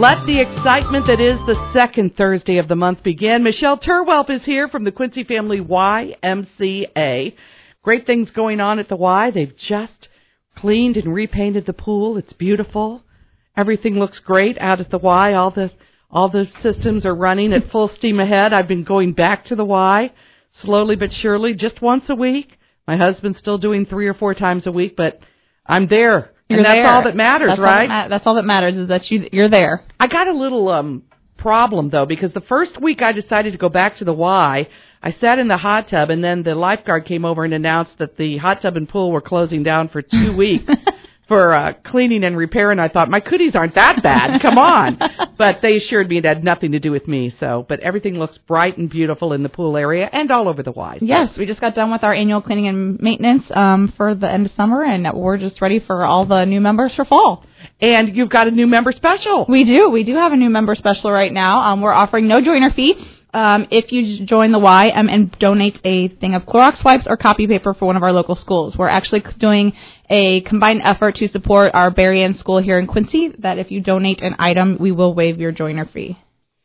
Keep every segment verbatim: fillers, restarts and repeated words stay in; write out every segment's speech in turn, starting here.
Let the excitement that is the second Thursday of the month begin. Michelle Turwelp is here from the Quincy Family Y M C A. Great things going on at the Y. They've just cleaned and repainted the pool. It's beautiful. Everything looks great out at the Y. All the all the systems are running at full steam ahead. I've been going back to the Y slowly but surely, just once a week. My husband's still doing three or four times a week, but I'm there. You're and that's there. all that matters, that's right? All that ma- that's all that matters is that you, you're there. I got a little um problem, though, because the first week I decided to go back to the Y, I sat in the hot tub, and then the lifeguard came over and announced that the hot tub and pool were closing down for two weeks for uh, cleaning and repair, and I thought, my cooties aren't that bad. Come on. But they assured me it had nothing to do with me. So, but everything looks bright and beautiful in the pool area and all over the Y. So. Yes, we just got done with our annual cleaning and maintenance um, for the end of summer, and we're just ready for all the new members for fall. And you've got a new member special. We do. We do have a new member special right now. Um, we're offering no joiner fee. Um, if you join the Y um, and donate a thing of Clorox wipes or copy paper for one of our local schools. We're actually doing a combined effort to support our Berrien school here in Quincy, that if you donate an item, we will waive your joiner fee.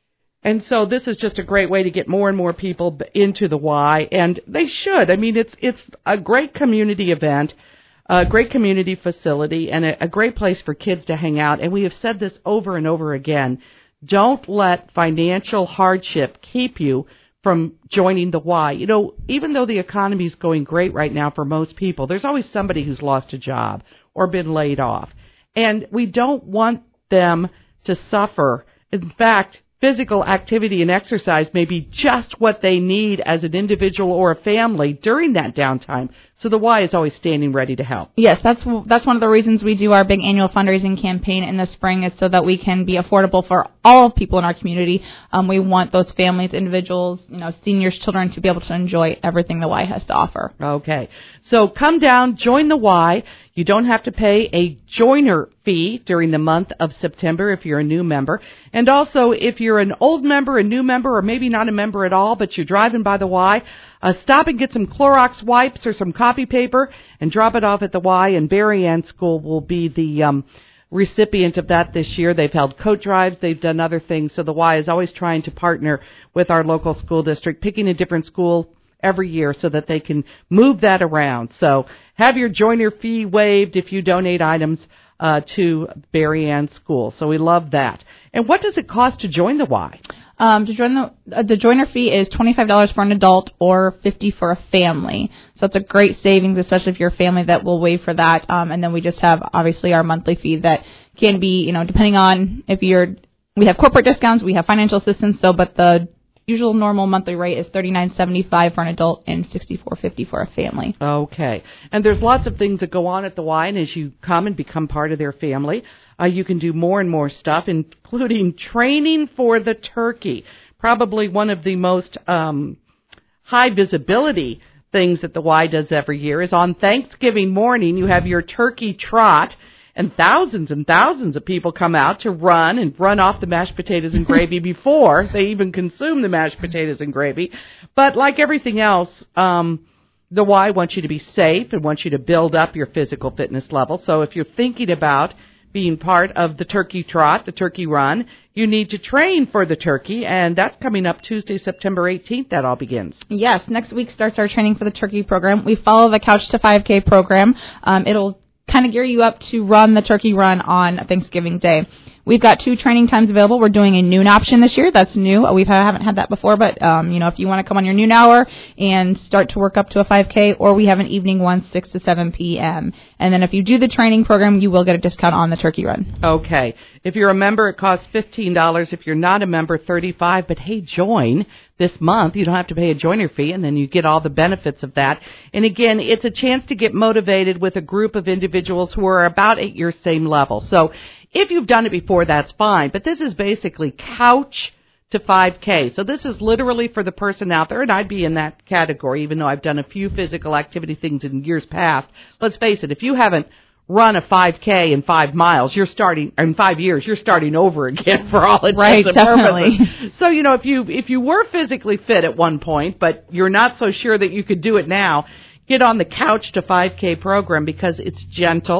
And so this is just a great way to get more and more people into the Y, and they should. I mean, it's it's a great community event, a great community facility, and a, a great place for kids to hang out. And we have said this over and over again. Don't let financial hardship keep you from joining the Y. You know, even though the economy is going great right now for most people, there's always somebody who's lost a job or been laid off. And we don't want them to suffer. In fact, physical activity and exercise may be just what they need as an individual or a family during that downtime. So the Y is always standing ready to help. Yes, that's that's one of the reasons we do our big annual fundraising campaign in the spring, is so that we can be affordable for all people in our community. Um, we want those families, individuals, you know, seniors, children to be able to enjoy everything the Y has to offer. Okay. So come down, join the Y. You don't have to pay a joiner fee during the month of September if you're a new member. And also, if you're an old member, a new member, or maybe not a member at all, but you're driving by the Y, uh, stop and get some Clorox wipes or some copy paper and drop it off at the Y. And Berrien School will be the um, recipient of that this year. They've held coat drives. They've done other things. So the Y is always trying to partner with our local school district, picking a different school every year so that they can move that around. So have your joiner fee waived if you donate items uh, to Berrien School. So we love that. And what does it cost to join the Y? Um, to join the uh, the joiner fee is twenty-five dollars for an adult or fifty dollars for a family. So it's a great savings, especially if you're a family, that will waive for that. Um, and then we just have obviously our monthly fee that can be, you know, depending on if you're, we have corporate discounts, we have financial assistance. So, but the usual normal monthly rate is thirty-nine seventy-five for an adult and sixty-four fifty for a family. Okay. And there's lots of things that go on at the Y, and as you come and become part of their family, uh, you can do more and more stuff, including training for the turkey. Probably one of the most um, high visibility things that the Y does every year is on Thanksgiving morning, you have your turkey trot. And thousands and thousands of people come out to run and run off the mashed potatoes and gravy before they even consume the mashed potatoes and gravy. But like everything else, um, the Y wants you to be safe and wants you to build up your physical fitness level. So if you're thinking about being part of the turkey trot, the turkey run, you need to train for the turkey, and that's coming up Tuesday, September eighteenth. That all begins. Yes, next week starts our training for the turkey program. We follow the Couch to five K program. Um, it'll kind of gear you up to run the turkey run on Thanksgiving Day. We've got two training times available. We're doing a noon option this year. That's new. We haven't had that before, but um, you know, if you want to come on your noon hour and start to work up to a five K, or we have an evening one, six to seven p.m. And then if you do the training program, you will get a discount on the turkey run. Okay. If you're a member, it costs fifteen dollars. If you're not a member, thirty-five dollars. But hey, join this month. You don't have to pay a joiner fee, and then you get all the benefits of that. And again, it's a chance to get motivated with a group of individuals who are about at your same level. So if you've done it before, that's fine. But this is basically Couch to five K. So this is literally for the person out there, and I'd be in that category, even though I've done a few physical activity things in years past. Let's face it, if you haven't run a five K in five miles, you're starting, in five years, you're starting over again for all intents right, and definitely. purposes. So, you know, if you, if you were physically fit at one point, but you're not so sure that you could do it now, get on the Couch to five K program because it's gentle,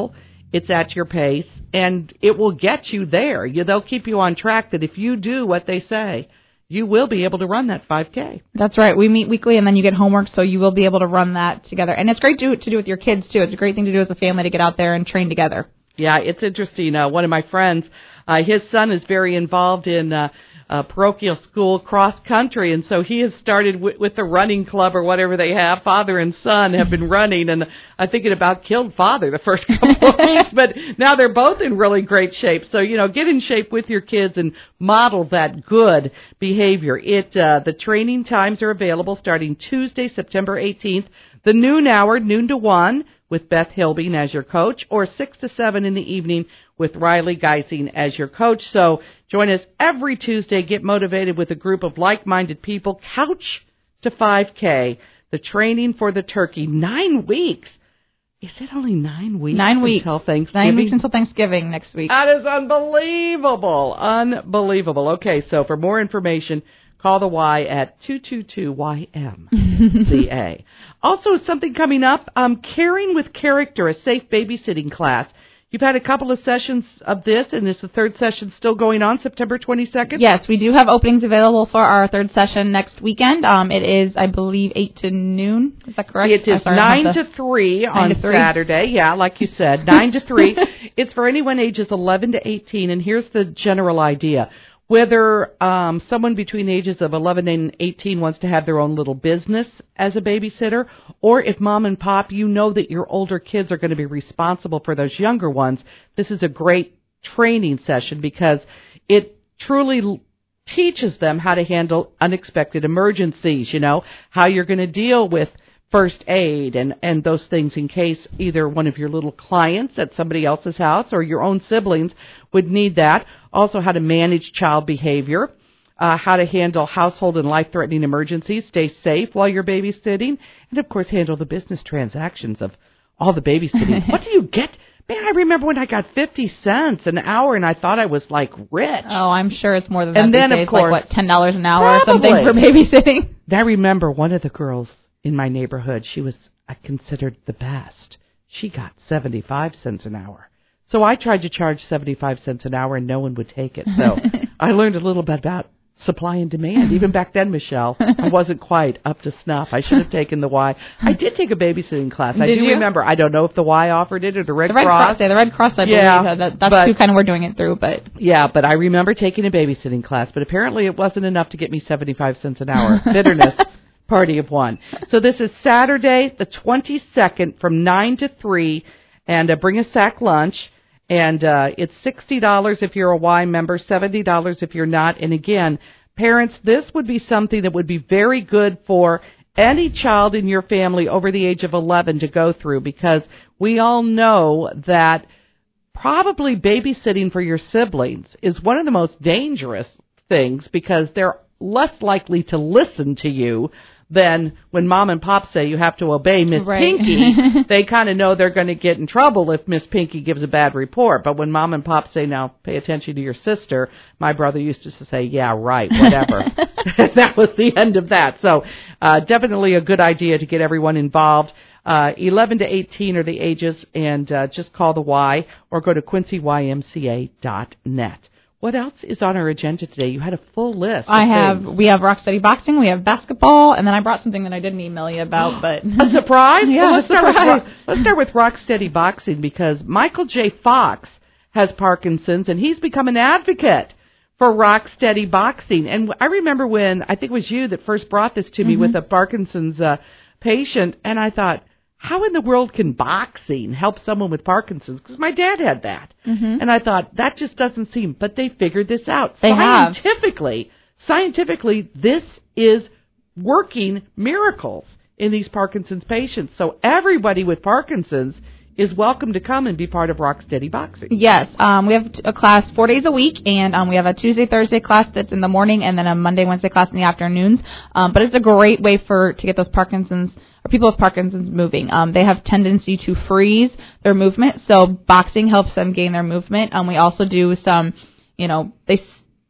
It's at your pace, and it will get you there. You, they'll keep you on track that if you do what they say, you will be able to run that five K. That's right. We meet weekly, and then you get homework, so you will be able to run that together. And it's great to, to do with your kids, too. It's a great thing to do as a family to get out there and train together. Yeah, it's interesting. Uh, one of my friends, uh, his son is very involved in uh, uh, parochial school cross country, and so he has started w- with the running club or whatever they have. Father and son have been running, and I think it about killed father the first couple of weeks, but now they're both in really great shape. So, you know, get in shape with your kids and model that good behavior. It uh, the training times are available starting Tuesday, September eighteenth, the noon hour, noon to one, with Beth Hilbing as your coach, or six to seven in the evening with Riley Geising as your coach. So join us every Tuesday. Get motivated with a group of like-minded people. Couch to five K, the training for the turkey. Nine weeks. Is it only nine weeks? Nine weeks. Until Thanksgiving? Nine weeks until Thanksgiving next week. That is unbelievable. Unbelievable. Okay, so for more information, call the Y at two two two Y M C A. Also, something coming up, um, Caring with Character, a safe babysitting class. You've had a couple of sessions of this, and is the third session still going on September twenty-second? Yes, we do have openings available for our third session next weekend. Um, it is, I believe, eight to noon. Is that correct? It is sorry, nine to, to three nine on to three. Saturday. Yeah, like you said, nine to three. It's for anyone ages eleven to eighteen, and here's the general idea. Whether um, someone between the ages of eleven and eighteen wants to have their own little business as a babysitter, or if mom and pop, you know that your older kids are going to be responsible for those younger ones, this is a great training session because it truly l- teaches them how to handle unexpected emergencies, you know, how you're going to deal with first aid and, and those things in case either one of your little clients at somebody else's house or your own siblings would need that. Also, how to manage child behavior, uh, how to handle household and life-threatening emergencies, stay safe while you're babysitting, and, of course, handle the business transactions of all the babysitting. What do you get? Man, I remember when I got fifty cents an hour, and I thought I was, like, rich. Oh, I'm sure it's more than that. And then, these of days, course, like, what, ten dollars an hour probably. or something for babysitting? I remember one of the girls in my neighborhood, she was I considered the best. She got seventy-five cents an hour. So I tried to charge seventy-five cents an hour, and no one would take it. So I learned a little bit about supply and demand. Even back then, Michelle, I wasn't quite up to snuff. I should have taken the Y. I did take a babysitting class. I did do you? remember. I don't know if the Y offered it or the Red The Red Cross. Cross, yeah, the Red Cross, I believe. Yeah, uh, that, that's but- who kind of we're doing it through, but... Yeah, but I remember taking a babysitting class, but apparently it wasn't enough to get me seventy-five cents an hour. Bitterness. Party of one. So this is Saturday, the twenty-second, from nine to three, and uh, bring a sack lunch. And uh, it's sixty dollars if you're a Y member, seventy dollars if you're not. And again, parents, this would be something that would be very good for any child in your family over the age of eleven to go through, because we all know that probably babysitting for your siblings is one of the most dangerous things, because they're less likely to listen to you than when mom and pop say you have to obey Miss Right. Pinky. They kind of know they're going to get in trouble if Miss Pinky gives a bad report. But when mom and pop say, now pay attention to your sister, my brother used to say, yeah, right, whatever. That was the end of that. So uh, definitely a good idea to get everyone involved. Uh, eleven to eighteen are the ages, and uh, just call the Y or go to Quincy Y M C A dot net. What else is on our agenda today? You had a full list. I of have, things. we have Rocksteady Boxing, we have basketball, and then I brought something that I didn't email you about, but... A surprise? Yeah, well, let's, a start with, surprise. Ro- let's start with Rocksteady Boxing, because Michael J. Fox has Parkinson's, and he's become an advocate for Rocksteady Boxing. And I remember when, I think it was you that first brought this to me Mm-hmm. with a Parkinson's uh, patient, and I thought, how in the world can boxing help someone with Parkinson's? Because my dad had that. Mm-hmm. And I thought, that just doesn't seem, but they figured this out. They have. Scientifically, scientifically, this is working miracles in these Parkinson's patients. So everybody with Parkinson's is welcome to come and be part of Rocksteady Boxing. Yes, um, we have a class four days a week, and um, we have a Tuesday, Thursday class that's in the morning, and then a Monday, Wednesday class in the afternoons. Um, but it's a great way for to get those Parkinson's or people with Parkinson's moving. Um, they have tendency to freeze their movement, so boxing helps them gain their movement. Um, we also do some, you know, they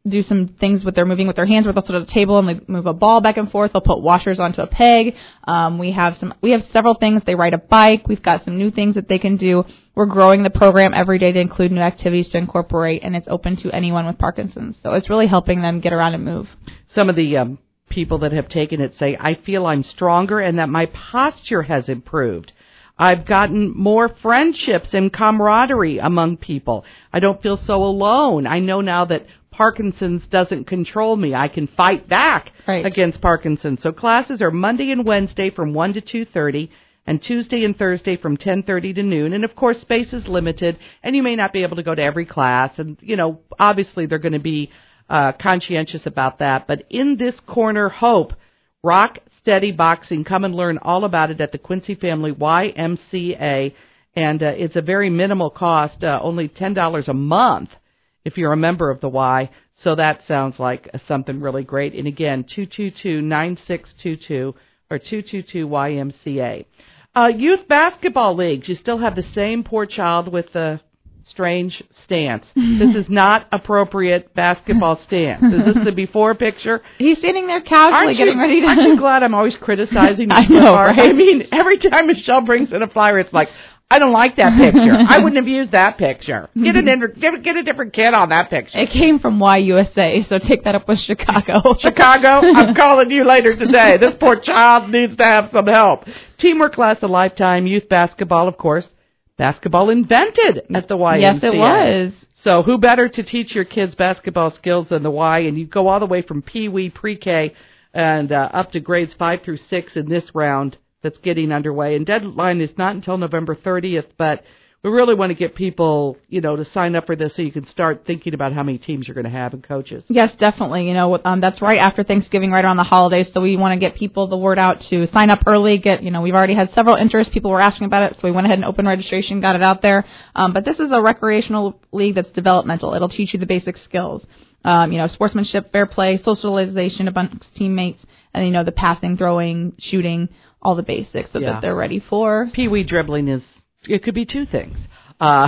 do some things with their moving with their hands where they'll sit at a table and they move a ball back and forth. They'll put washers onto a peg. Um, we have some, we have several things. They ride a bike. We've got some new things that they can do. We're growing the program every day to include new activities to incorporate, and it's open to anyone with Parkinson's. So it's really helping them get around and move. Some of the um, people that have taken it say, I feel I'm stronger and that my posture has improved. I've gotten more friendships and camaraderie among people. I don't feel so alone. I know now that Parkinson's doesn't control me. I can fight back right. against Parkinson's. So classes are Monday and Wednesday from one to two thirty and Tuesday and Thursday from ten thirty to noon. And, of course, space is limited, and you may not be able to go to every class. And, you know, obviously they're going to be uh, conscientious about that. But in this corner, Hope, Rock Steady Boxing. Come and learn all about it at the Quincy Family Y M C A. And uh, it's a very minimal cost, uh, only ten dollars a month if you're a member of the Y. So that sounds like something really great. And again, two two two, nine six two two or two two two Y M C A. Uh, youth basketball leagues. You still have the same poor child with the strange stance. This is not appropriate basketball stance. Is this the before picture? He's sitting there casually getting you, ready to... Aren't you glad I'm always criticizing I know, right? I mean, every time Michelle brings in a flyer, it's like, I don't like that picture. I wouldn't have used that picture. Get, an inter- get, get a different kid on that picture. It came from Y U S A, so take that up with Chicago. Chicago, I'm calling you later today. This poor child needs to have some help. Teamwork lasts a lifetime. Youth basketball, of course. Basketball invented at the Y M C A. Yes, it was. So who better to teach your kids basketball skills than the Y? And you go all the way from Pee-wee, pre-K, and uh, up to grades five through six in this round that's getting underway. And deadline is not until November thirtieth, but we really want to get people, you know, to sign up for this so you can start thinking about how many teams you're going to have and coaches. Yes, definitely. You know, um, that's right after Thanksgiving, right around the holidays. So we want to get people the word out to sign up early. Get, you know, we've already had several interests. People were asking about it, so we went ahead and opened registration, got it out there. Um, but this is a recreational league that's developmental. It'll teach you the basic skills. Um, you know, sportsmanship, fair play, socialization amongst teammates, and, you know, the passing, throwing, shooting, all the basics so yeah. that they're ready for. Pee-wee dribbling is... It could be two things. Uh,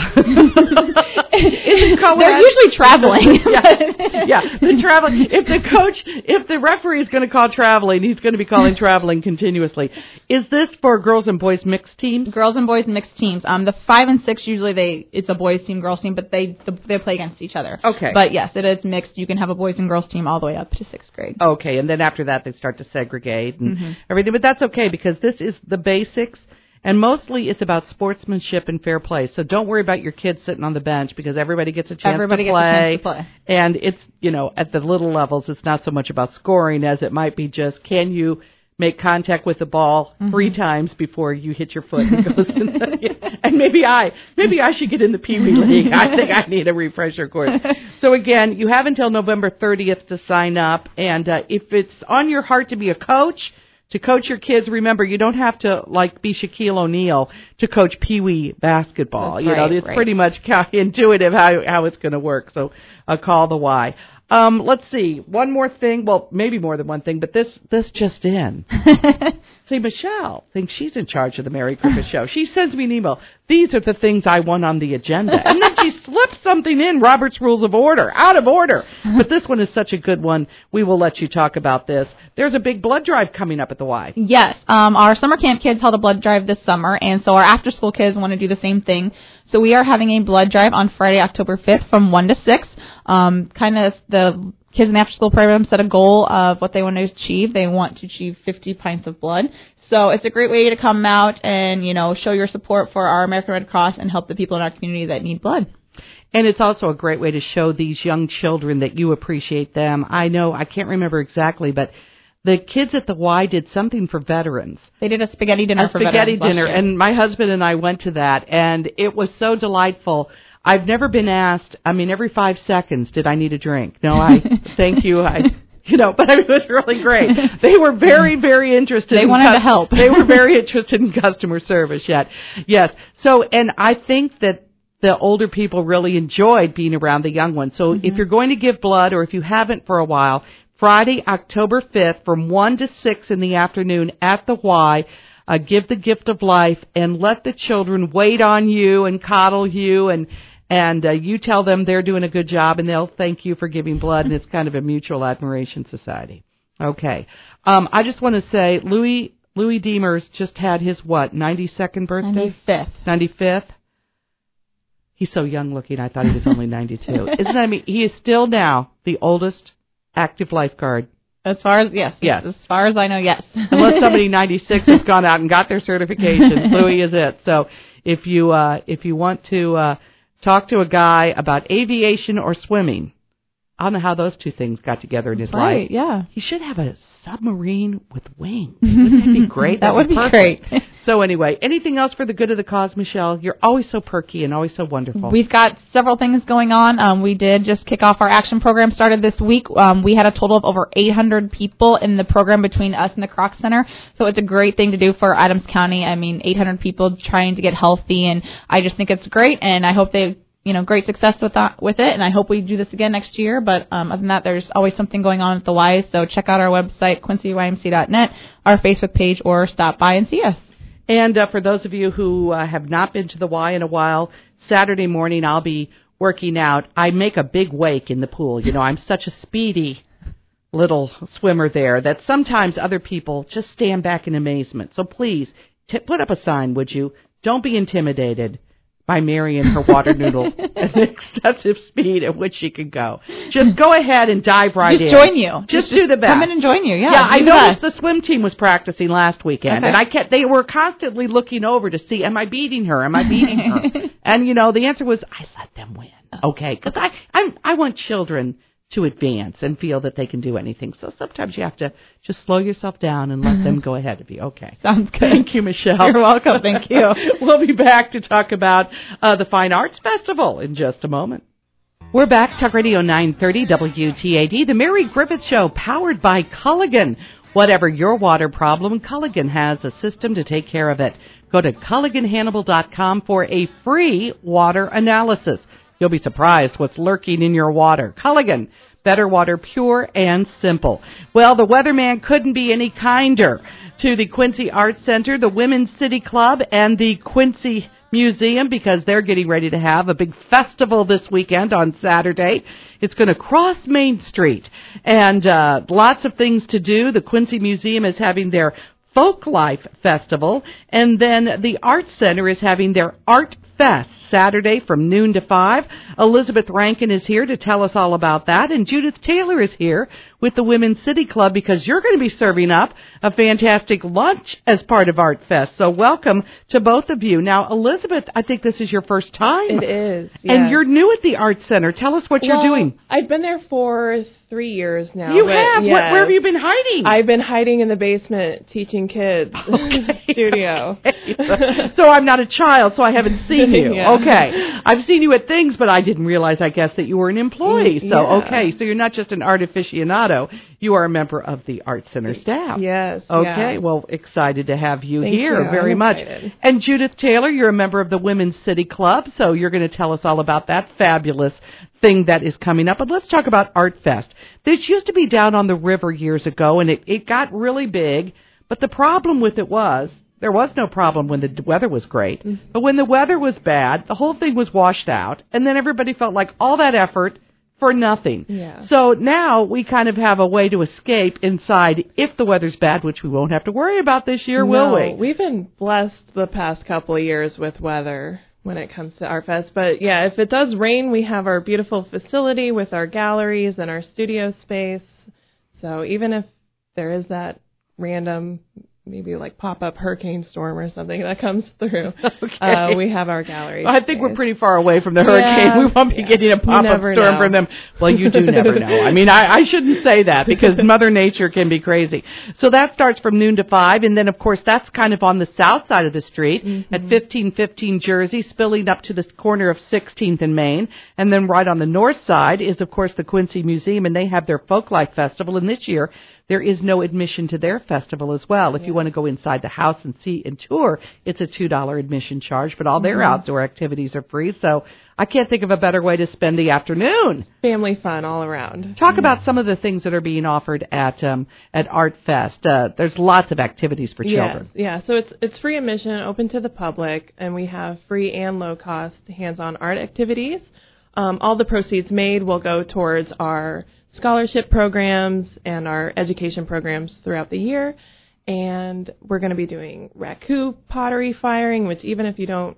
They're usually traveling. yeah, yeah, the traveling. If the coach, if the referee is going to call traveling, he's going to be calling traveling continuously. Is this for girls and boys mixed teams? Girls and boys mixed teams. Um, the five and six usually they it's a boys team, girls team, but they the, they play against each other. Okay. But yes, it is mixed. You can have a boys and girls team all the way up to sixth grade. Okay, and then after that they start to segregate and mm-hmm. everything. But that's okay because this is the basics. And mostly it's about sportsmanship and fair play. So don't worry about your kids sitting on the bench because everybody gets a chance, everybody to, play. Gets a chance to play. And it's, you know, at the little levels, it's not so much about scoring as it might be just can you make contact with the ball mm-hmm. three times before you hit your foot and goes in the, and maybe I, maybe I should get in the Pee-wee League. I think I need a refresher course. So again, you have until November thirtieth to sign up. And uh, if it's on your heart to be a coach, to coach your kids, remember, you don't have to, like, be Shaquille O'Neal to coach Pee-wee basketball. That's you know, right, it's right. pretty much intuitive how how it's going to work. So uh, call the Y. Um, let's see. One more thing. Well, maybe more than one thing, but this this just in. See, Michelle thinks she's in charge of the Mary Griffith Show. She sends me an email. These are the things I want on the agenda. And then she slips something in, Robert's Rules of Order, out of order. But this one is such a good one. We will let you talk about this. There's a big blood drive coming up at the Y. Yes. Um, our summer camp kids held a blood drive this summer, and so our after-school kids want to do the same thing. So we are having a blood drive on Friday, October fifth from one to six. Um, kind of the kids in the after-school program set a goal of what they want to achieve. They want to achieve fifty pints of blood. So it's a great way to come out and, you know, show your support for our American Red Cross and help the people in our community that need blood. And it's also a great way to show these young children that you appreciate them. I know, I can't remember exactly, but the kids at the Y did something for veterans. They did a spaghetti dinner a for spaghetti veterans dinner, and my husband and I went to that, and it was so delightful. I've never been asked, I mean, every five seconds, did I need a drink? No, I, thank you, I... You know, but it was really great. They were very, very interested. They in wanted cu- to help. They were very interested in customer service yet. Yes. So, and I think that the older people really enjoyed being around the young ones. So mm-hmm. if you're going to give blood, or if you haven't for a while, Friday, October fifth from one to six in the afternoon at the Y, uh, give the gift of life and let the children wait on you and coddle you and And uh, you tell them they're doing a good job, and they'll thank you for giving blood, and it's kind of a mutual admiration society. Okay. Um, I just want to say Louis Louis Demers just had his, what, ninety-second birthday? ninety-fifth. ninety-fifth? He's so young looking, I thought he was only ninety-two. Isn't that, I mean, he is still now the oldest active lifeguard. As far as, yes. Yes. As far as I know, yes. Unless somebody ninety-six has gone out and got their certification, Louis is it. So if you, uh, if you want to, uh, talk to a guy about aviation or swimming, I don't know how those two things got together in his right, life. Yeah. He should have a submarine with wings. Wouldn't that be great? That would be perfect. great. So anyway, anything else for the good of the cause, Michelle? You're always so perky and always so wonderful. We've got several things going on. Um, we did just kick off our action program, started this week. Um, we had a total of over eight hundred people in the program between us and the Kroc Center. So it's a great thing to do for Adams County. I mean, eight hundred people trying to get healthy, and I just think it's great, and I hope they you know, great success with that, with it, and I hope we do this again next year. But um, other than that, there's always something going on at the Y, so check out our website, quincy y m c dot net, our Facebook page, or stop by and see us. And uh, for those of you who uh, have not been to the Y in a while, Saturday morning I'll be working out. I make a big wake in the pool. You know, I'm such a speedy little swimmer there that sometimes other people just stand back in amazement. So please, t- put up a sign, would you? Don't be intimidated by Mary and her water noodle at the excessive speed at which she can go. Just go ahead and dive right just in. Just join you. Just, just do the best. Come in and join you. Yeah. Yeah, I the noticed best. the swim team was practicing last weekend, okay. and I kept, they were constantly looking over to see, am I beating her? Am I beating her? And, you know, the answer was, I let them win. Okay, because I, I'm, I want children to advance and feel that they can do anything. So sometimes you have to just slow yourself down and let them go ahead of you. Okay. Sounds good. Thank you, Michelle. You're welcome. Thank you. We'll be back to talk about uh, the Fine Arts Festival in just a moment. We're back. Talk Radio nine thirty W T A D, the Mary Griffith Show, powered by Culligan. Whatever your water problem, Culligan has a system to take care of it. Go to culligan hannibal dot com for a free water analysis. You'll be surprised what's lurking in your water. Culligan, better water, pure and simple. Well, the weatherman couldn't be any kinder to the Quincy Arts Center, the Women's City Club, and the Quincy Museum, because they're getting ready to have a big festival this weekend on Saturday. It's going to cross Main Street, and uh, lots of things to do. The Quincy Museum is having their Folk Life Festival, and then the Arts Center is having their Art Fest Saturday from noon to five. Elizabeth Rankin is here to tell us all about that, and Judith Taylor is here with the Women's City Club, because you're going to be serving up a fantastic lunch as part of Art Fest. So welcome to both of you. Now, Elizabeth, I think this is your first time. It is, yes. And you're new at the Arts Center. Tell us what well, you're doing. I've been there for three years now. You but have? Yes. Where, where have you been hiding? I've been hiding in the basement teaching kids. Okay. Studio. So I'm not a child, so I haven't seen you. Yeah. Okay. I've seen you at things, but I didn't realize, I guess, that you were an employee. So, Yeah. okay. So you're not just an art aficionado. You are a member of the Arts Center staff. Yes. Okay. Yeah. Well, excited to have you Thank here you. very I'm much. excited. And Judith Taylor, you're a member of the Women's City Club, so you're going to tell us all about that fabulous thing that is coming up. But let's talk about Art Fest. This used to be down on the river years ago, and it, it got really big. But the problem with it was, there was no problem when the weather was great. Mm-hmm. But when the weather was bad, the whole thing was washed out, and then everybody felt like all that effort for nothing. Yeah. So now we kind of have a way to escape inside if the weather's bad, which we won't have to worry about this year, no, will we? We've been blessed the past couple of years with weather when it comes to Art Fest. But yeah, if it does rain, we have our beautiful facility with our galleries and our studio space. So even if there is that random, maybe like pop-up hurricane storm or something that comes through, Okay. uh, we have our gallery. Well, I think we're pretty far away from the hurricane. Yeah, we won't be yeah. getting a pop-up never storm know. from them. Well, you do never know. I mean, I, I shouldn't say that because Mother Nature can be crazy. So that starts from noon to five, and then, of course, that's kind of on the south side of the street mm-hmm. at fifteen fifteen Jersey, spilling up to the corner of sixteenth and Main. And then right on the north side is, of course, the Quincy Museum, and they have their Folklife Festival. And this year, there is no admission to their festival as well. If yeah. you want to go inside the house and see and tour, it's a two dollars admission charge, but all their mm-hmm. outdoor activities are free. So I can't think of a better way to spend the afternoon. Family fun all around. Talk about some of the things that are being offered at um, at Art Fest. Uh, there's lots of activities for children. Yes, yeah, so it's it's free admission, open to the public, and we have free and low-cost hands-on art activities. Um, all the proceeds made will go towards our scholarship programs and our education programs throughout the year. And we're going to be doing raku pottery firing, which even if you don't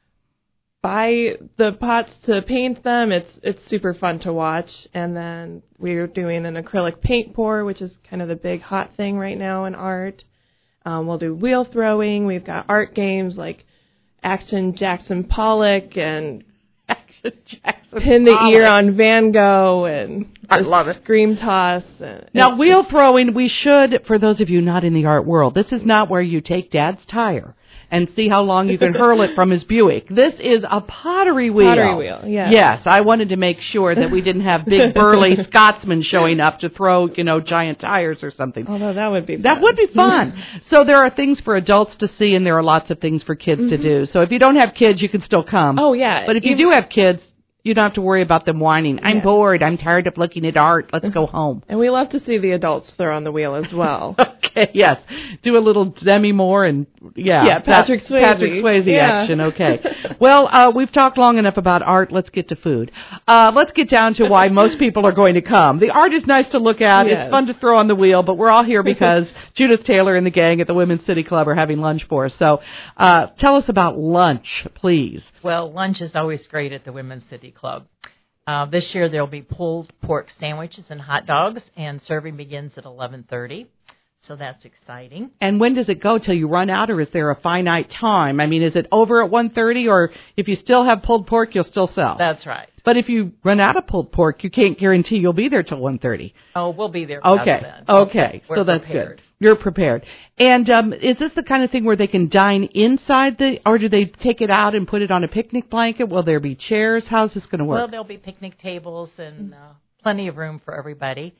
buy the pots to paint them, it's it's super fun to watch. And then we're doing an acrylic paint pour, which is kind of the big hot thing right now in art. Um, we'll do wheel throwing. We've got art games like Action Jackson Pollock and Action Jackson Pin the Pollock. Ear on Van Gogh and I love it. Scream Toss. And now, wheel throwing, we should, for those of you not in the art world, this is not where you take Dad's tire and see how long you can hurl it from his Buick. This is a pottery wheel. Pottery wheel, yeah. Yes, I wanted to make sure that we didn't have big burly Scotsmen showing up to throw, you know, giant tires or something. Although that would be fun. That would be fun. So there are things for adults to see, and there are lots of things for kids mm-hmm. to do. So if you don't have kids, you can still come. Oh, yeah. But if you, you do have kids, you don't have to worry about them whining. I'm yeah. bored. I'm tired of looking at art. Let's go home. And we love to see the adults throw on the wheel as well. Okay, yes. Do a little Demi Moore and, yeah. Yeah, Patrick Swayze. Patrick Swayze yeah. action, okay. Well, uh, we've talked long enough about art. Let's get to food. Uh, let's get down to why most people are going to come. The art is nice to look at. Yes. It's fun to throw on the wheel, but we're all here because Judith Taylor and the gang at the Women's City Club are having lunch for us. So uh, tell us about lunch, please. Well, lunch is always great at the Women's City Club. Uh, this year there'll be pulled pork sandwiches and hot dogs, and serving begins at eleven thirty. So that's exciting. And when does it go? Till you run out, or is there a finite time? I mean, is it over at one thirty, or if you still have pulled pork, you'll still sell? That's right. But if you run out of pulled pork, you can't guarantee you'll be there till one thirty. Oh, we'll be there. Okay. Then. Okay. We're so that's prepared. Good. You're prepared. And um, is this the kind of thing where they can dine inside the, or do they take it out and put it on a picnic blanket? Will there be chairs? How's this going to work? Well, there'll be picnic tables and uh, plenty of room for everybody.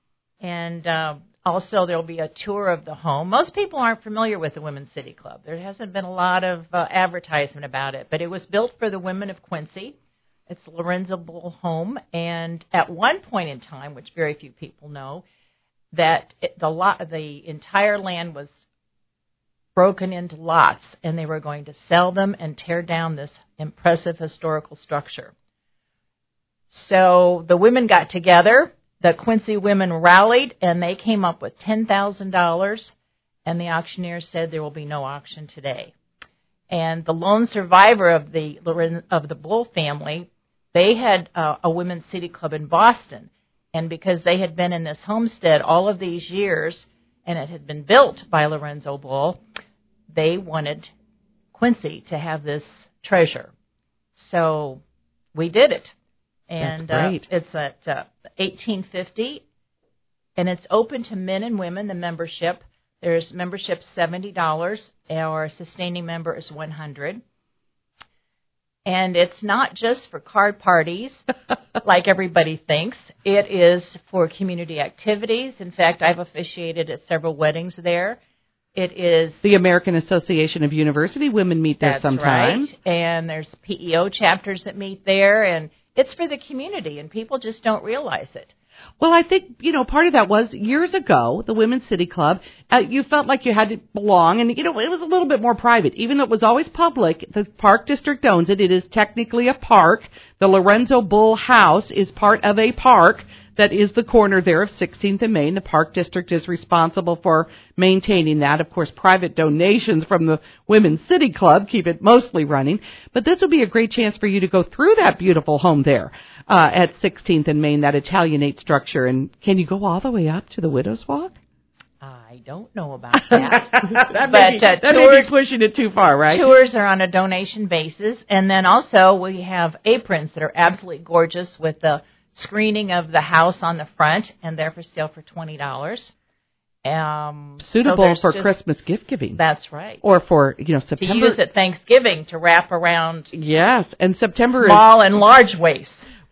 And uh, also there'll be a tour of the home. Most people aren't familiar with the Women's City Club. There hasn't been a lot of uh, advertisement about it, but it was built for the women of Quincy. It's the Lorenzo Bull home, and at one point in time, which very few people know, that it, the lot, the entire land was broken into lots, and they were going to sell them and tear down this impressive historical structure. So the women got together, the Quincy women rallied, and they came up with ten thousand dollars, and the auctioneer said there will be no auction today. And the lone survivor of the of the Bull family, they had uh, a Women's City Club in Boston, and because they had been in this homestead all of these years, and it had been built by Lorenzo Bull, they wanted Quincy to have this treasure. So we did it. And That's great. Uh, it's at uh, eighteen fifty, and it's open to men and women, the membership. There's membership seventy dollars, or a sustaining member is one hundred dollars. And it's not just for card parties, like everybody thinks. It is for community activities. In fact, I've officiated at several weddings there. It is the American Association of University Women meet there that's sometimes. Right. And there's P E O chapters that meet there, and it's for the community, and people just don't realize it. Well, I think, you know, part of that was years ago, the Women's City Club, uh, you felt like you had to belong, and, you know, it was a little bit more private. Even though it was always public, the Park District owns it. It is technically a park. The Lorenzo Bull House is part of a park that is the corner there of sixteenth and Main. The Park District is responsible for maintaining that. Of course, private donations from the Women's City Club keep it mostly running. But this will be a great chance for you to go through that beautiful home there uh, at sixteenth and Main, that Italianate structure. And can you go all the way up to the Widow's Walk? I don't know about that. that but may be, uh, that tours, may be pushing it too far, right? Tours are on a donation basis. And then also we have aprons that are absolutely gorgeous with the screening of the house on the front, and they're for sale for twenty dollars. Um, Suitable so for just, Christmas gift giving. That's right. Or for, you know, September. To use at Thanksgiving to wrap around yes, and September small is, and large waists.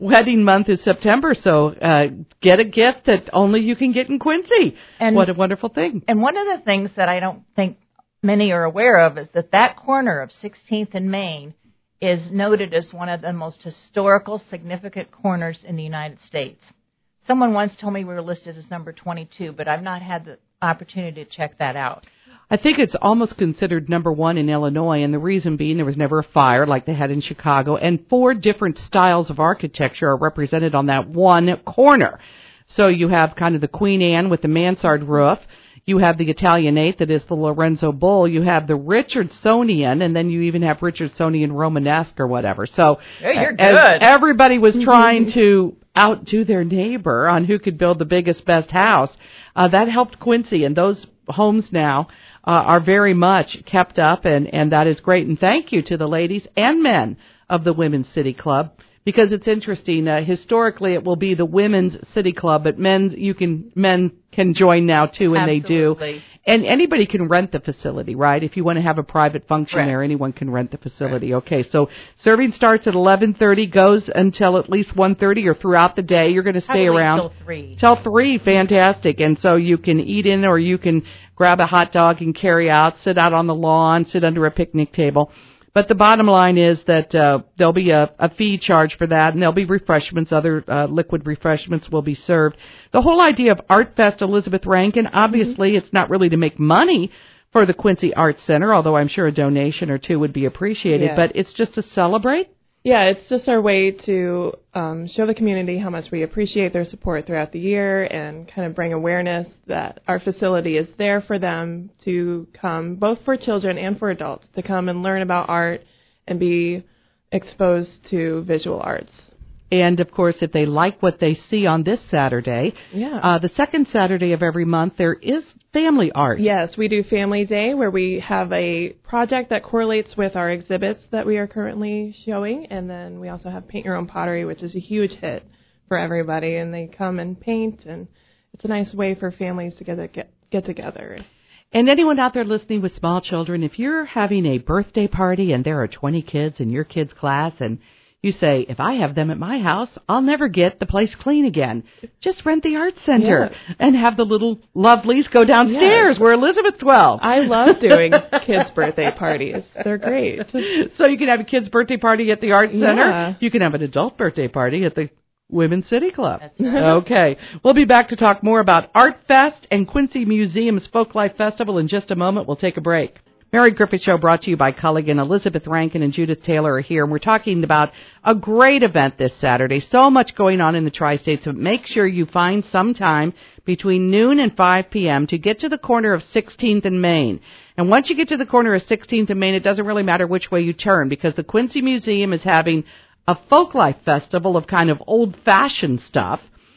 wedding month is September, so uh, get a gift that only you can get in Quincy. And what a wonderful thing. And one of the things that I don't think many are aware of is that that corner of sixteenth and Main is noted as one of the most historical, significant corners in the United States. Someone once told me we were listed as number twenty-two, but I've not had the opportunity to check that out. I think it's almost considered number one in Illinois, and the reason being there was never a fire like they had in Chicago, and four different styles of architecture are represented on that one corner. So you have kind of the Queen Anne with the mansard roof. You have the Italianate that is the Lorenzo Bull. You have the Richardsonian, and then you even have Richardsonian Romanesque or whatever. So hey, you're as good. Everybody was trying to outdo their neighbor on who could build the biggest, best house. Uh, that helped Quincy, and those homes now uh, are very much kept up, and, and that is great. And thank you to the ladies and men of the Women's City Club, because it's interesting. Uh, historically, it will be the Women's City Club, but men you can men can join now too, and Absolutely. they do. And anybody can rent the facility, right? If you want to have a private function Right. there, anyone can rent the facility. Right. Okay, so serving starts at eleven thirty, goes until at least one thirty, or throughout the day. You're going to stay Probably around till three. Till three, fantastic. And so you can eat in, or you can grab a hot dog and carry out, sit out on the lawn, sit under a picnic table. But the bottom line is that uh, there'll be a, a fee charge for that, and there'll be refreshments. Other uh, liquid refreshments will be served. The whole idea of Art Fest Elizabeth Rankin, obviously mm-hmm. it's not really to make money for the Quincy Arts Center, although I'm sure a donation or two would be appreciated, yeah. but it's just to celebrate. Yeah, it's just our way to um, show the community how much we appreciate their support throughout the year, and kind of bring awareness that our facility is there for them to come, both for children and for adults, to come and learn about art and be exposed to visual arts. And, of course, if they like what they see on this Saturday, yeah. uh, the second Saturday of every month, there is family art. Yes, we do Family Day, where we have a project that correlates with our exhibits that we are currently showing. And then we also have Paint Your Own Pottery, which is a huge hit for everybody. And they come and paint, and it's a nice way for families to get, get, get together. And anyone out there listening with small children, if you're having a birthday party and there are twenty kids in your kid's class, and you say, if I have them at my house, I'll never get the place clean again. Just rent the art center yeah. and have the little lovelies go downstairs yeah. where Elizabeth dwells. I love doing kids' birthday parties. They're great. So you can have a kid's birthday party at the art center. Yeah. You can have an adult birthday party at the Women's City Club. That's right. Okay. We'll be back to talk more about Art Fest and Quincy Museum's Folklife Festival in just a moment. We'll take a break. Mary Griffith Show brought to you by Culligan. Elizabeth Rankin and Judith Taylor are here, and we're talking about a great event this Saturday. So much going on in the Tri-States, so make sure you find some time between noon and five p.m. to get to the corner of sixteenth and Main. And once you get to the corner of sixteenth and Main, it doesn't really matter which way you turn, because the Quincy Museum is having a folklife festival of kind of old-fashioned stuff.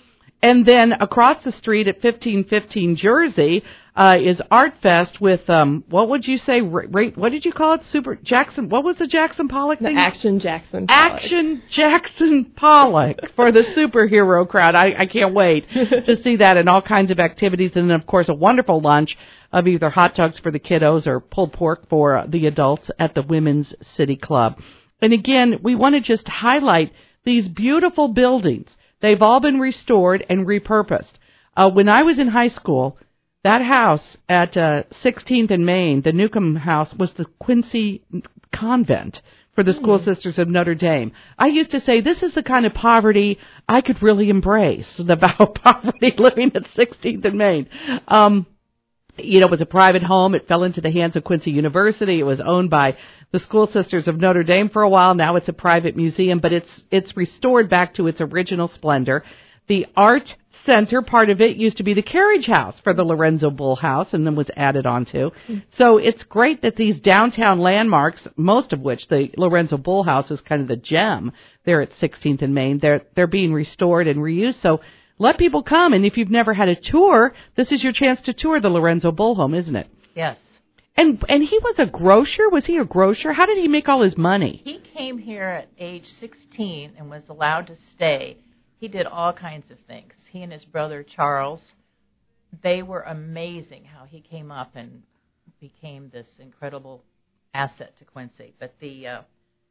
And then across the street at fifteen fifteen Jersey uh, is Art Fest with, um, what would you say, ra- what did you call it, Super Jackson, what was the Jackson Pollock the thing? Action Jackson Pollock. Action Jackson Pollock for the superhero crowd. I, I can't wait to see that, and all kinds of activities. And then, of course, a wonderful lunch of either hot dogs for the kiddos or pulled pork for the adults at the Women's City Club. And again, we want to just highlight these beautiful buildings. They've all been restored and repurposed. Uh, when I was in high school, that house at uh, sixteenth and Main, the Newcomb House, was the Quincy Convent for the School mm. Sisters of Notre Dame. I used to say, this is the kind of poverty I could really embrace, the poverty living at sixteenth and Main. Um, you know, it was a private home. It fell into the hands of Quincy University. It was owned by the School Sisters of Notre Dame for a while. Now it's a private museum, but it's it's restored back to its original splendor. The Art Center, part of it, used to be the carriage house for the Lorenzo Bull House, and then was added onto. Mm. So it's great that these downtown landmarks, most of which the Lorenzo Bull House is kind of the gem there at sixteenth and Main, they're they're being restored and reused. So let people come, and if you've never had a tour, this is your chance to tour the Lorenzo Bull Home, isn't it? Yes. And and he was a grocer? Was he a grocer? How did he make all his money? He came here at age sixteen and was allowed to stay. He did all kinds of things. He and his brother Charles, they were amazing how he came up and became this incredible asset to Quincy. But the uh,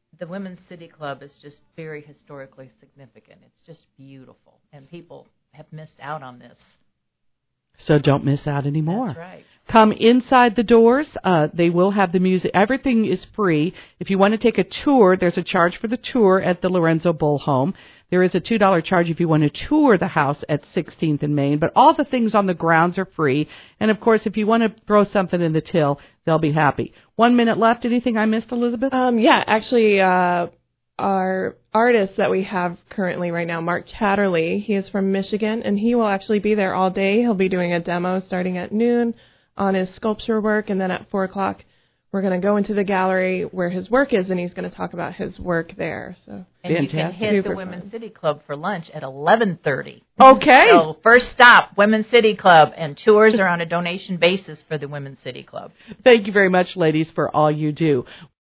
the Women's City Club is just very historically significant. It's just beautiful, and people have missed out on this. So don't miss out anymore. That's right. Come inside the doors. Uh, they will have the music. Everything is free. If you want to take a tour, there's a charge for the tour at the Lorenzo Bull Home. There is a two dollars charge if you want to tour the house at sixteenth and Main. But all the things on the grounds are free. And, of course, if you want to throw something in the till, they'll be happy. One minute left. Anything I missed, Elizabeth? Um, yeah, actually, uh, our artist that we have currently right now, Mark Chatterley, he is from Michigan, and he will actually be there all day. He'll be doing a demo starting at noon on his sculpture work, and then at four o'clock we're going to go into the gallery where his work is, and he's going to talk about his work there. So, and Fantastic. you can hit the Women's City Club for lunch at eleven thirty. Okay. So first stop, Women's City Club, and tours are on a donation basis for the Women's City Club. Thank you very much, ladies, for all you do.